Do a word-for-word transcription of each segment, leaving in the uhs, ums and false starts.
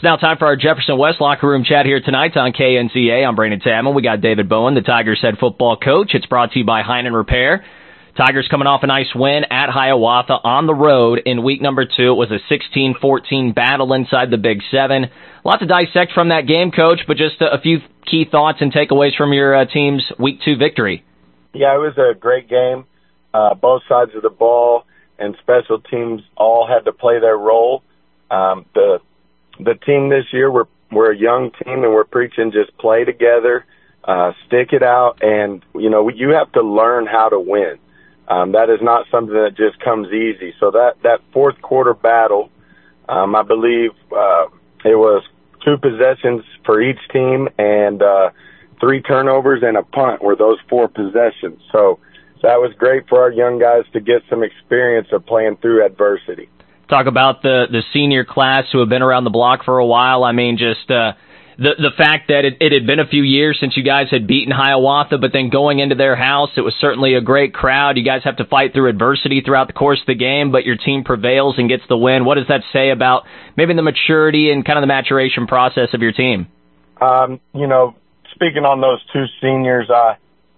It's now time for our Jefferson West locker room chat here tonight on K N Z A. I'm Brandon Tamman. We got David Bowen, the Tigers head football coach. It's brought to you by Heinen Repair. Tigers coming off a nice win at Hiawatha on the road in week number two. It was a sixteen fourteen battle inside the Big Seven. A lot to dissect from that game, Coach, but just a, a few key thoughts and takeaways from your uh, team's week two victory. Yeah, it was a great game. Uh, both sides of the ball and special teams all had to play their role. Um, the the team this year, we're we're a young team, and we're preaching just play together, uh, stick it out, and you know you have to learn how to win. Um, that is not something that just comes easy. So that, that fourth quarter battle, um, I believe uh, it was two possessions for each team and uh, three turnovers and a punt were those four possessions. So, so that was great for our young guys to get some experience of playing through adversity. Talk about the, the senior class who have been around the block for a while. I mean, just uh, the the fact that it, it had been a few years since you guys had beaten Hiawatha, but then going into their house, it was certainly a great crowd. You guys have to fight through adversity throughout the course of the game, but your team prevails and gets the win. What does that say about maybe the maturity and kind of the maturation process of your team? Um, you know, speaking on those two seniors, I,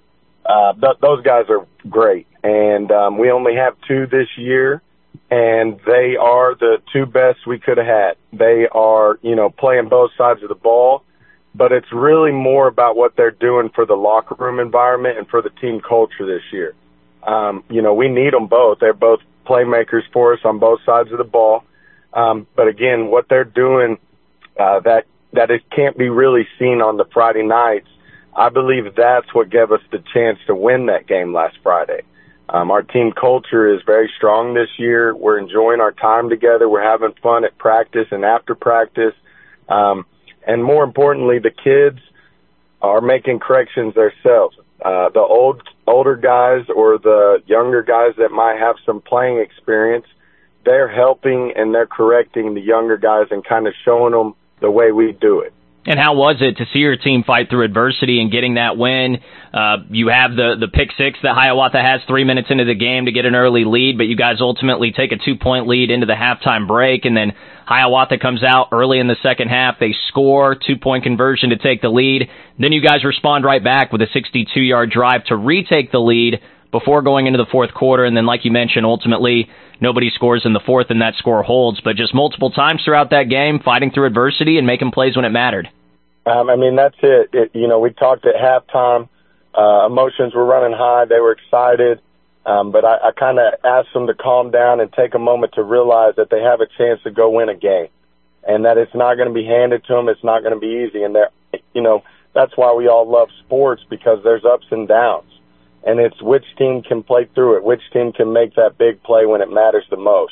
uh, th- those guys are great, and um, we only have two this year. And they are the two best we could have had. They are, you know, playing both sides of the ball, but it's really more about what they're doing for the locker room environment and for the team culture this year. Um, you know, we need them both. They're both playmakers for us on both sides of the ball. Um, but again, what they're doing, uh, that, that it can't be really seen on the Friday nights, I believe that's what gave us the chance to win that game last Friday. Um, our team culture is very strong this year. We're enjoying our time together. We're having fun at practice and after practice. Um, and more importantly, the kids are making corrections themselves. Uh, the old, older guys or the younger guys that might have some playing experience, they're helping and they're correcting the younger guys and kind of showing them the way we do it. And how was it to see your team fight through adversity and getting that win? Uh, you have the, the pick six that Hiawatha has three minutes into the game to get an early lead, but you guys ultimately take a two-point lead into the halftime break, and then Hiawatha comes out early in the second half. They score, two-point conversion to take the lead. Then you guys respond right back with a sixty-two-yard drive to retake the lead before going into the fourth quarter, and then like you mentioned, ultimately nobody scores in the fourth and that score holds, but just multiple times throughout that game, fighting through adversity and making plays when it mattered. Um, I mean, that's it. it. You know, we talked at halftime. Uh, emotions were running high. They were excited. Um, but I, I kind of asked them to calm down and take a moment to realize that they have a chance to go win a game and that it's not going to be handed to them. It's not going to be easy. And they're, you know, that's why we all love sports, because there's ups and downs. And it's which team can play through it, which team can make that big play when it matters the most.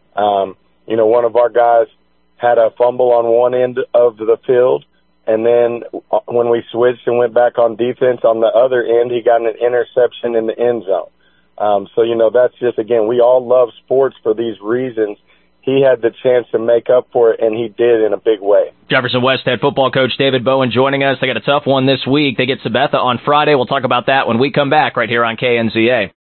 Um, you know, one of our guys had a fumble on one end of the field, and then when we switched and went back on defense on the other end, he got an interception in the end zone. Um, so, you know, that's just, again, we all love sports for these reasons. He had the chance to make up for it, and he did in a big way. Jefferson West head football coach David Bowen joining us. They got a tough one this week. They get Sabetha on Friday. We'll talk about that when we come back right here on K N Z A.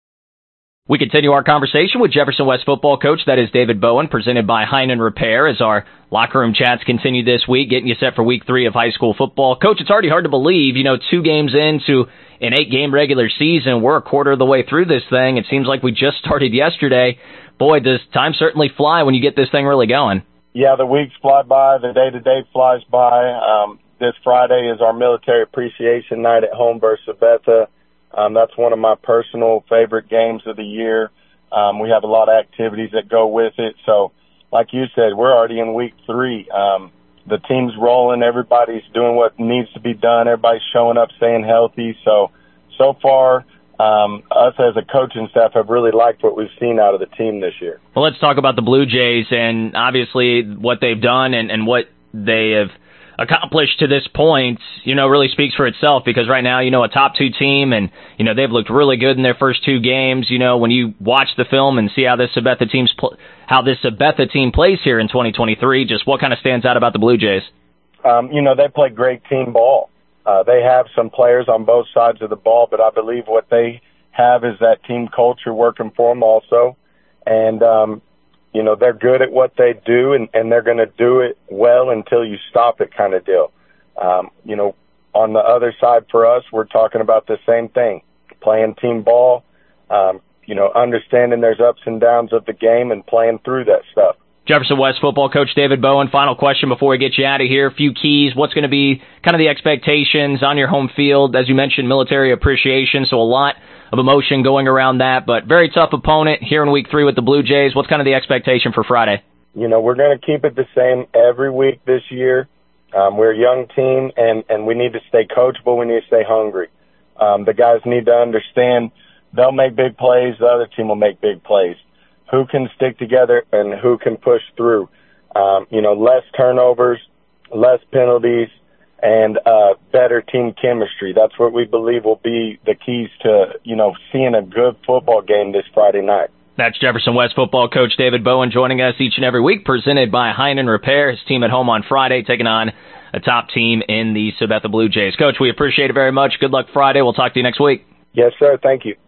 We continue our conversation with Jefferson West football coach, that is David Bowen, presented by Heinen Repair, as our locker room chats continue this week, getting you set for week three of high school football. Coach, it's already hard to believe, you know, two games into an eight-game regular season, we're a quarter of the way through this thing. It seems like we just started yesterday. Boy, does time certainly fly when you get this thing really going. Yeah, the weeks fly by, the day-to-day flies by. Um, this Friday is our military appreciation night at home versus Sabetha. Um, that's one of my personal favorite games of the year. Um, we have a lot of activities that go with it. So, like you said, we're already in week three. Um, the team's rolling. Everybody's doing what needs to be done. Everybody's showing up, staying healthy. So, so far, um, us as a coaching staff have really liked what we've seen out of the team this year. Well, let's talk about the Blue Jays and obviously what they've done and, and what they have accomplished to this point, you know, really speaks for itself, because right now, you know, a top two team, and, you know, they've looked really good in their first two games. You know, when you watch the film and see how this Sabetha team's pl- how this Sabetha team plays here in twenty twenty-three, just what kind of stands out about the Blue Jays? Um, you know, they play great team ball. Uh, they have some players on both sides of the ball, but I believe what they have is that team culture working for them also. And, um, you know, they're good at what they do, and, and they're going to do it well until you stop it kind of deal. Um, you know, on the other side for us, we're talking about the same thing, playing team ball, um, you know, understanding there's ups and downs of the game and playing through that stuff. Jefferson West football coach David Bowen, final question before we get you out of here. A few keys. What's going to be kind of the expectations on your home field? As you mentioned, military appreciation, so a lot of emotion going around that, but very tough opponent here in week three with the Blue Jays. What's kind of the expectation for Friday? You know, we're going to keep it the same every week this year. Um, we're a young team, and, and we need to stay coachable. We need to stay hungry. Um, the guys need to understand they'll make big plays. The other team will make big plays. Who can stick together and who can push through. Um, you know, less turnovers, less penalties, and uh, better team chemistry. That's what we believe will be the keys to, you know, seeing a good football game this Friday night. That's Jefferson West football coach David Bowen joining us each and every week, presented by Heinen Repair. His team at home on Friday, taking on a top team in the Sabetha Blue Jays. Coach, we appreciate it very much. Good luck Friday. We'll talk to you next week. Yes, sir. Thank you.